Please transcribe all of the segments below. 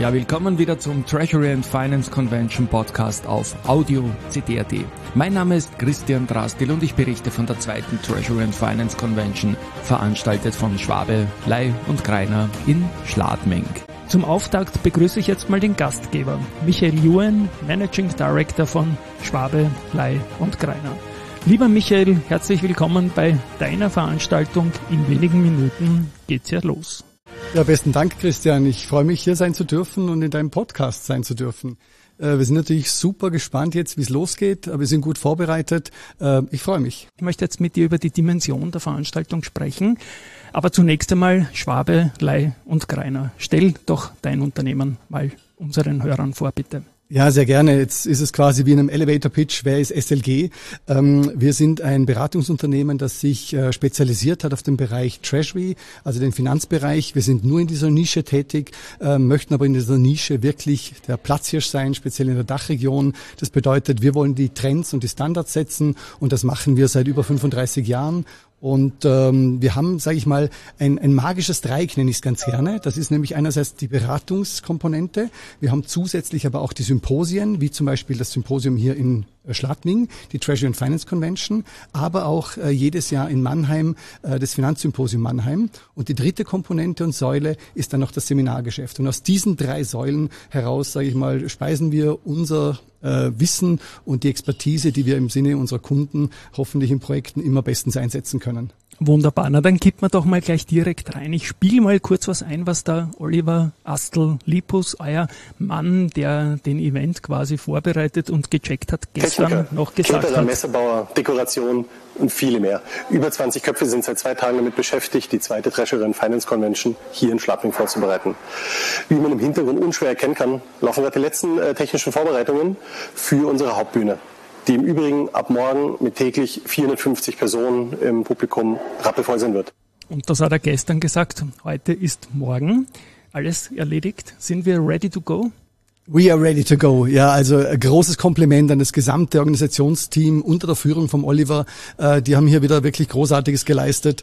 Ja, willkommen wieder zum Treasury and Finance Convention Podcast auf Audio CD.at. Mein Name ist Christian Drastil und ich berichte von der zweiten Treasury and Finance Convention, veranstaltet von Schwabe, Ley und Greiner in Schladming. Zum Auftakt begrüße ich jetzt mal den Gastgeber, Michael Juhen, Managing Director von Schwabe, Ley und Greiner. Lieber Michael, herzlich willkommen bei deiner Veranstaltung. In wenigen Minuten geht's ja los. Ja, besten Dank, Christian. Ich freue mich, hier sein zu dürfen und in deinem Podcast sein zu dürfen. Wir sind natürlich super gespannt jetzt, wie es losgeht, aber wir sind gut vorbereitet. Ich freue mich. Ich möchte jetzt mit dir über die Dimension der Veranstaltung sprechen. Aber zunächst einmal Schwabe, Ley und Greiner. Stell doch dein Unternehmen mal unseren Hörern vor, bitte. Ja, sehr gerne. Jetzt ist es quasi wie in einem Elevator-Pitch. Wer ist SLG? Wir sind ein Beratungsunternehmen, das sich spezialisiert hat auf den Bereich Treasury, also den Finanzbereich. Wir sind nur in dieser Nische tätig, möchten aber in dieser Nische wirklich der Platzhirsch sein, speziell in der Dachregion. Das bedeutet, wir wollen die Trends und die Standards setzen und das machen wir seit über 35 Jahren. Und wir haben, sage ich mal, ein magisches Dreieck, nenne ich es ganz gerne. Das ist nämlich einerseits die Beratungskomponente. Wir haben zusätzlich aber auch die Symposien, wie zum Beispiel das Symposium hier in Schladming, die Treasury and Finance Convention, aber auch jedes Jahr in Mannheim das Finanzsymposium Mannheim. Und die dritte Komponente und Säule ist dann noch das Seminargeschäft. Und aus diesen drei Säulen heraus, sage ich mal, speisen wir unser Wissen und die Expertise, die wir im Sinne unserer Kunden hoffentlich in Projekten immer bestens einsetzen können. Wunderbar, na dann kippen wir doch mal gleich direkt rein. Ich spiele mal kurz was ein, was der Oliver Astel-Lipus, euer Mann, der den Event quasi vorbereitet und gecheckt hat, gestern Techniker, noch gesagt Caterer, hat. Messebauer, Dekoration und viele mehr. Über 20 Köpfe sind seit 2 Tagen damit beschäftigt, die zweite Treasury and Finance Convention hier in Schladming vorzubereiten. Wie man im Hintergrund unschwer erkennen kann, laufen gerade die letzten technischen Vorbereitungen für unsere Hauptbühne, die im Übrigen ab morgen mit täglich 450 Personen im Publikum rappelvoll sein wird. Und das hat er gestern gesagt, heute ist morgen. Alles erledigt. Sind wir ready to go? We are ready to go. Ja, also ein großes Kompliment an das gesamte Organisationsteam unter der Führung vom Oliver. Die haben hier wieder wirklich Großartiges geleistet.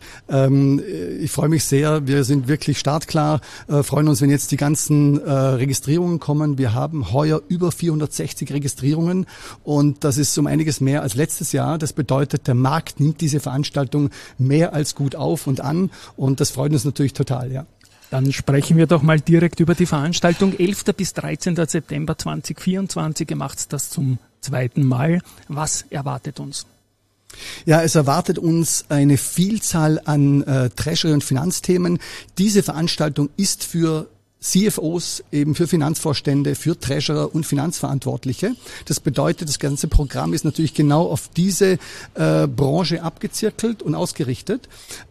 Ich freue mich sehr. Wir sind wirklich startklar. Freuen uns, wenn jetzt die ganzen Registrierungen kommen. Wir haben heuer über 460 Registrierungen und das ist um einiges mehr als letztes Jahr. Das bedeutet, der Markt nimmt diese Veranstaltung mehr als gut auf und an und das freut uns natürlich total, ja. Dann sprechen wir doch mal direkt über die Veranstaltung. 11. bis 13. September 2024. Ihr macht das zum zweiten Mal. Was erwartet uns? Ja, es erwartet uns eine Vielzahl an Treasury- und Finanzthemen. Diese Veranstaltung ist für CFOs, eben für Finanzvorstände, für Treasurer und Finanzverantwortliche. Das bedeutet, das ganze Programm ist natürlich genau auf diese Branche abgezirkelt und ausgerichtet.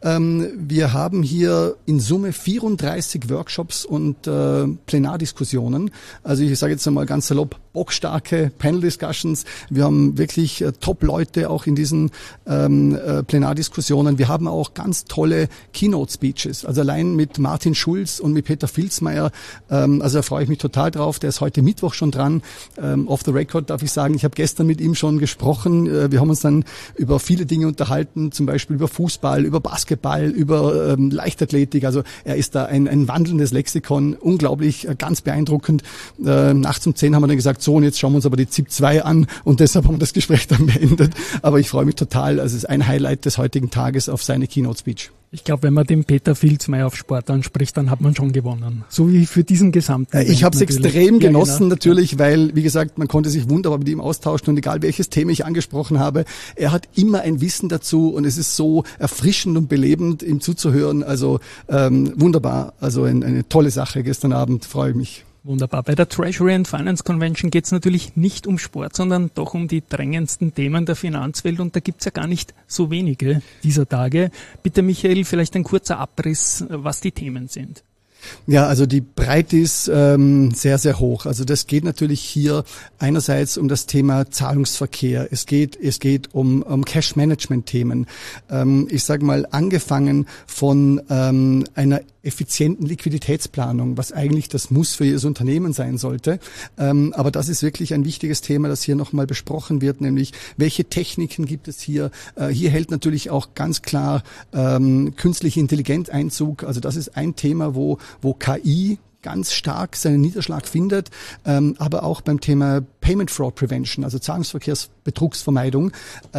Wir haben hier in Summe 34 Workshops und Plenardiskussionen. Also ich sage jetzt einmal ganz salopp, bockstarke Panel-Discussions. Wir haben wirklich Top-Leute auch in diesen Plenardiskussionen. Wir haben auch ganz tolle Keynote-Speeches. Also allein mit Martin Schulz und mit Peter Vilsmeier. Also da freue ich mich total drauf. Der ist heute Mittwoch schon dran. Off the record darf ich sagen, ich habe gestern mit ihm schon gesprochen. Wir haben uns dann über viele Dinge unterhalten, zum Beispiel über Fußball, über Basketball, über Leichtathletik. Also er ist da ein wandelndes Lexikon. Unglaublich, ganz beeindruckend. Nachts um 10 haben wir dann gesagt, so und jetzt schauen wir uns aber die ZIP 2 an und deshalb haben wir das Gespräch dann beendet. Aber ich freue mich total. Also es ist ein Highlight des heutigen Tages auf seine Keynote-Speech. Ich glaube, wenn man den Peter Vilsmeier auf Sport anspricht, dann hat man schon gewonnen. So wie für diesen gesamten Ich habe es extrem genossen, genau. Natürlich, weil, wie gesagt, man konnte sich wunderbar mit ihm austauschen und egal welches Thema ich angesprochen habe, er hat immer ein Wissen dazu und es ist so erfrischend und belebend, ihm zuzuhören. Also wunderbar, also eine tolle Sache gestern Abend, freue ich mich. Wunderbar. Bei der Treasury and Finance Convention geht es natürlich nicht um Sport, sondern doch um die drängendsten Themen der Finanzwelt und da gibt es ja gar nicht so wenige dieser Tage. Bitte Michael, vielleicht ein kurzer Abriss, was die Themen sind. Ja, also die Breite ist sehr, sehr hoch. Also das geht natürlich hier einerseits um das Thema Zahlungsverkehr. Es geht um Cash-Management-Themen. Ich sage mal, angefangen von einer effizienten Liquiditätsplanung, was eigentlich das Muss für jedes Unternehmen sein sollte. Aber das ist wirklich ein wichtiges Thema, das hier nochmal besprochen wird, nämlich welche Techniken gibt es hier? Hier hält natürlich auch ganz klar künstliche Intelligenz Einzug. Also das ist ein Thema, wo KI ganz stark seinen Niederschlag findet, aber auch beim Thema Payment Fraud Prevention, also Zahlungsverkehrsbetrugsvermeidung,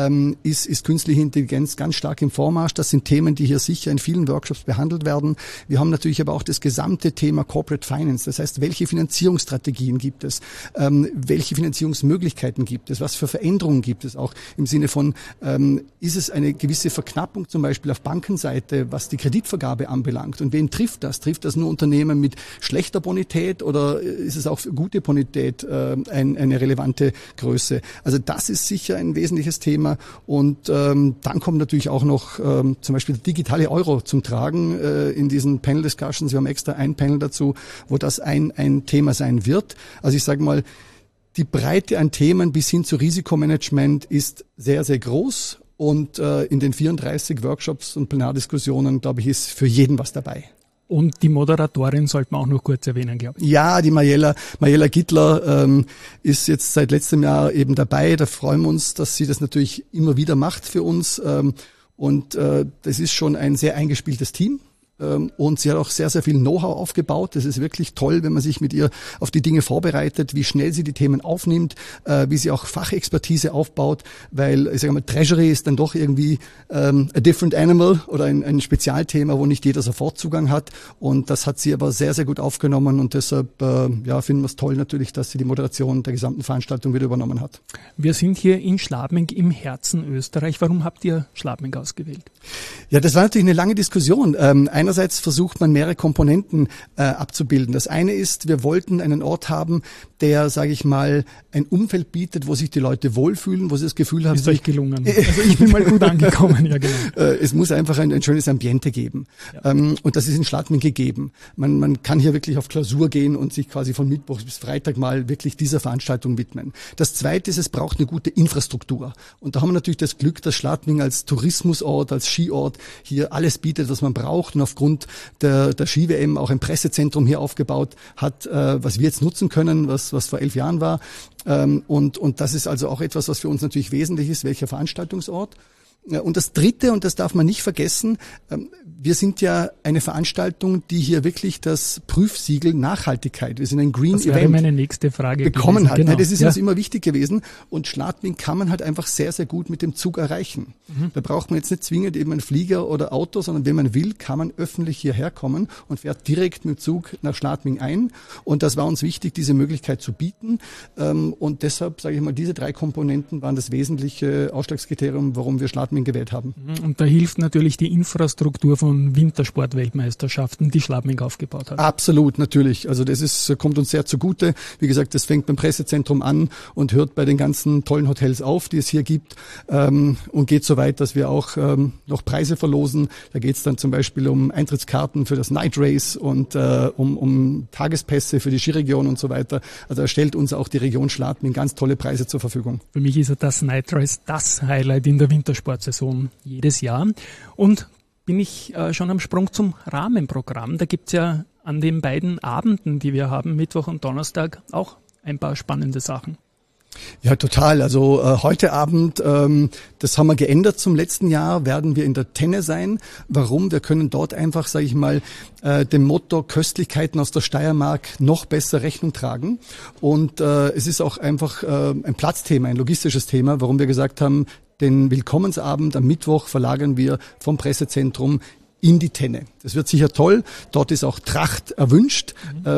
ist künstliche Intelligenz ganz stark im Vormarsch. Das sind Themen, die hier sicher in vielen Workshops behandelt werden. Wir haben natürlich aber auch das gesamte Thema Corporate Finance. Das heißt, welche Finanzierungsstrategien gibt es? Welche Finanzierungsmöglichkeiten gibt es? Was für Veränderungen gibt es auch im Sinne von, ist es eine gewisse Verknappung zum Beispiel auf Bankenseite, was die Kreditvergabe anbelangt? Und wen trifft das? Trifft das nur Unternehmen mit schlechter Bonität oder ist es auch für gute Bonität eine relevante Größe? Also das ist sicher ein wesentliches Thema. Und dann kommt natürlich auch noch zum Beispiel der digitale Euro zum Tragen in diesen Panel Discussions. Wir haben extra ein Panel dazu, wo das ein Thema sein wird. Also ich sage mal, die Breite an Themen bis hin zu Risikomanagement ist sehr, sehr groß. Und in den 34 Workshops und Plenardiskussionen, glaube ich, ist für jeden was dabei. Und die Moderatorin sollte man auch noch kurz erwähnen, glaube ich. Ja, die Mariella Gittler ist jetzt seit letztem Jahr eben dabei. Da freuen wir uns, dass sie das natürlich immer wieder macht für uns. Und das ist schon ein sehr eingespieltes Team. Und sie hat auch sehr, sehr viel Know-how aufgebaut. Das ist wirklich toll, wenn man sich mit ihr auf die Dinge vorbereitet, wie schnell sie die Themen aufnimmt, wie sie auch Fachexpertise aufbaut, weil, ich sage mal, Treasury ist dann doch irgendwie a different animal oder ein Spezialthema, wo nicht jeder sofort Zugang hat. Und das hat sie aber sehr, sehr gut aufgenommen und deshalb finden wir es toll natürlich, dass sie die Moderation der gesamten Veranstaltung wieder übernommen hat. Wir sind hier in Schladming im Herzen Österreich. Warum habt ihr Schladming ausgewählt? Ja, das war natürlich eine lange Diskussion. Einerseits versucht man mehrere Komponenten abzubilden. Das eine ist, wir wollten einen Ort haben, der, sage ich mal, ein Umfeld bietet, wo sich die Leute wohlfühlen, wo sie das Gefühl haben. Ist euch gelungen. Also ich bin mal gut angekommen, ja genau. Es muss einfach ein schönes Ambiente geben. Ja. Und das ist in Schladming gegeben. Man kann hier wirklich auf Klausur gehen und sich quasi von Mittwoch bis Freitag mal wirklich dieser Veranstaltung widmen. Das Zweite ist, es braucht eine gute Infrastruktur. Und da haben wir natürlich das Glück, dass Schladming als Tourismusort, als Skiort hier alles bietet, was man braucht und aufgrund der Ski-WM auch ein Pressezentrum hier aufgebaut hat, was wir jetzt nutzen können, was vor 11 Jahren war. Und das ist also auch etwas, was für uns natürlich wesentlich ist, welcher Veranstaltungsort. Und das Dritte, und das darf man nicht vergessen, wir sind ja eine Veranstaltung, die hier wirklich das Prüfsiegel Nachhaltigkeit, wir sind ein Green Event, das wäre meine nächste Frage bekommen gewesen. hat. Genau. Das ist uns immer wichtig gewesen. Und Schladming kann man halt einfach sehr, sehr gut mit dem Zug erreichen. Da braucht man jetzt nicht zwingend eben einen Flieger oder Auto, sondern wenn man will, kann man öffentlich hierher kommen und fährt direkt mit dem Zug nach Schladming ein. Und das war uns wichtig, diese Möglichkeit zu bieten. Und deshalb, sage ich mal, diese 3 Komponenten waren das wesentliche Ausschlagskriterium, warum wir Schladming gewählt haben. Und da hilft natürlich die Infrastruktur von Wintersportweltmeisterschaften, die Schladming aufgebaut hat. Absolut, natürlich. Also das kommt uns sehr zugute. Wie gesagt, das fängt beim Pressezentrum an und hört bei den ganzen tollen Hotels auf, die es hier gibt, und geht so weit, dass wir auch noch Preise verlosen. Da geht es dann zum Beispiel um Eintrittskarten für das Night Race und um Tagespässe für die Skiregion und so weiter. Also da stellt uns auch die Region Schladming ganz tolle Preise zur Verfügung. Für mich ist das Night Race das Highlight in der Wintersportsaison jedes Jahr. Und bin ich schon am Sprung zum Rahmenprogramm. Da gibt's ja an den beiden Abenden, die wir haben, Mittwoch und Donnerstag, auch ein paar spannende Sachen. Ja, total. Also heute Abend, das haben wir geändert zum letzten Jahr, werden wir in der Tenne sein. Warum? Wir können dort einfach, sage ich mal, dem Motto Köstlichkeiten aus der Steiermark noch besser Rechnung tragen. Und es ist auch einfach ein Platzthema, ein logistisches Thema, warum wir gesagt haben, den Willkommensabend am Mittwoch verlagern wir vom Pressezentrum in die Tenne. Das wird sicher toll. Dort ist auch Tracht erwünscht.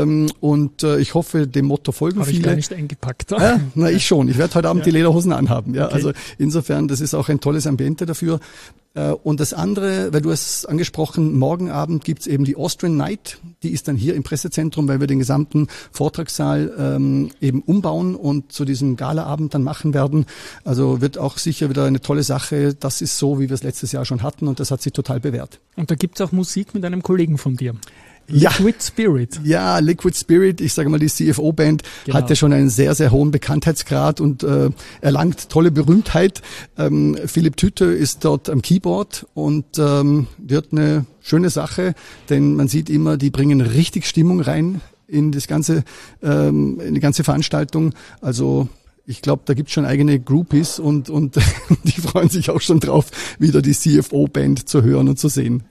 Und ich hoffe, dem Motto folgen viele. Habe ich gar nicht eingepackt. Na, ich schon. Ich werde heute Abend die Lederhosen anhaben. Ja, okay. Also insofern, das ist auch ein tolles Ambiente dafür. Und das andere, weil du hast angesprochen, morgen Abend gibt's eben die Austrian Night. Die ist dann hier im Pressezentrum, weil wir den gesamten Vortragssaal eben umbauen und zu diesem Galaabend dann machen werden. Also wird auch sicher wieder eine tolle Sache. Das ist so, wie wir es letztes Jahr schon hatten und das hat sich total bewährt. Und da gibt's auch Musik mit einem Kollegen von dir. Ja. Liquid Spirit. Ja, Liquid Spirit. Ich sage mal, die CFO-Band hat ja schon einen sehr, sehr hohen Bekanntheitsgrad und erlangt tolle Berühmtheit. Philipp Tüte ist dort am Keyboard und wird eine schöne Sache, denn man sieht immer, die bringen richtig Stimmung rein in das ganze, in die ganze Veranstaltung. Also ich glaube, da gibt's schon eigene Groupies und die freuen sich auch schon drauf, wieder die CFO-Band zu hören und zu sehen.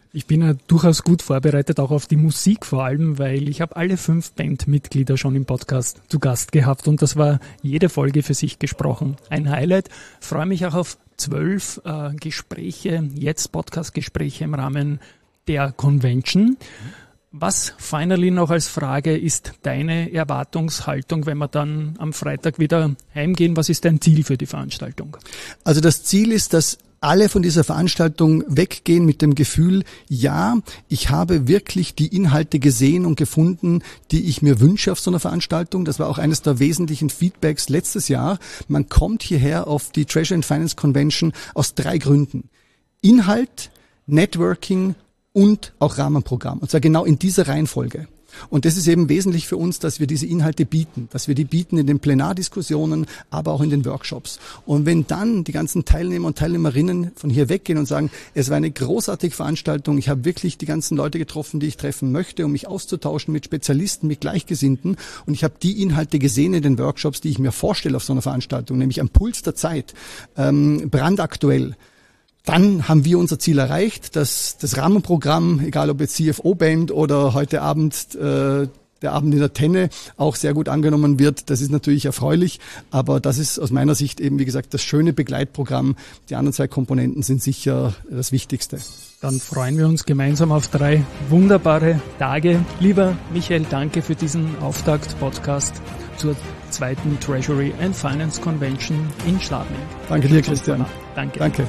Ich bin ja durchaus gut vorbereitet, auch auf die Musik vor allem, weil ich habe alle 5 Bandmitglieder schon im Podcast zu Gast gehabt und das war jede Folge für sich gesprochen. Ein Highlight. Freue mich auch auf 12 Gespräche, jetzt Podcast-Gespräche im Rahmen der Convention. Was finally noch als Frage ist deine Erwartungshaltung, wenn wir dann am Freitag wieder heimgehen? Was ist dein Ziel für die Veranstaltung? Also das Ziel ist, dass alle von dieser Veranstaltung weggehen mit dem Gefühl, ja, ich habe wirklich die Inhalte gesehen und gefunden, die ich mir wünsche auf so einer Veranstaltung. Das war auch eines der wesentlichen Feedbacks letztes Jahr. Man kommt hierher auf die Treasury and Finance Convention aus 3 Gründen. Inhalt, Networking und auch Rahmenprogramm. Und zwar genau in dieser Reihenfolge. Und das ist eben wesentlich für uns, dass wir diese Inhalte bieten, dass wir die bieten in den Plenardiskussionen, aber auch in den Workshops. Und wenn dann die ganzen Teilnehmer und Teilnehmerinnen von hier weggehen und sagen, es war eine großartige Veranstaltung, ich habe wirklich die ganzen Leute getroffen, die ich treffen möchte, um mich auszutauschen mit Spezialisten, mit Gleichgesinnten, und ich habe die Inhalte gesehen in den Workshops, die ich mir vorstelle auf so einer Veranstaltung, nämlich am Puls der Zeit, brandaktuell. Dann haben wir unser Ziel erreicht, dass das Rahmenprogramm, egal ob jetzt CFO-Band oder heute Abend der Abend in der Tenne, auch sehr gut angenommen wird. Das ist natürlich erfreulich, aber das ist aus meiner Sicht eben, wie gesagt, das schöne Begleitprogramm. Die anderen 2 Komponenten sind sicher das Wichtigste. Dann freuen wir uns gemeinsam auf 3 wunderbare Tage. Lieber Michael, danke für diesen Auftakt-Podcast zur 2. Treasury and Finance Convention in Schladming. Danke dir, Christian. Danke.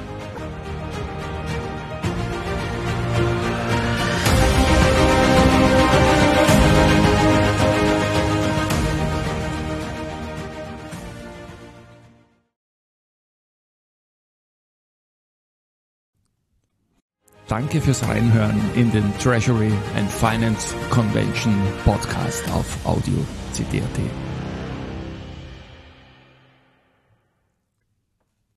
Danke fürs Reinhören in den Treasury and Finance Convention Podcast auf Audio CD.at.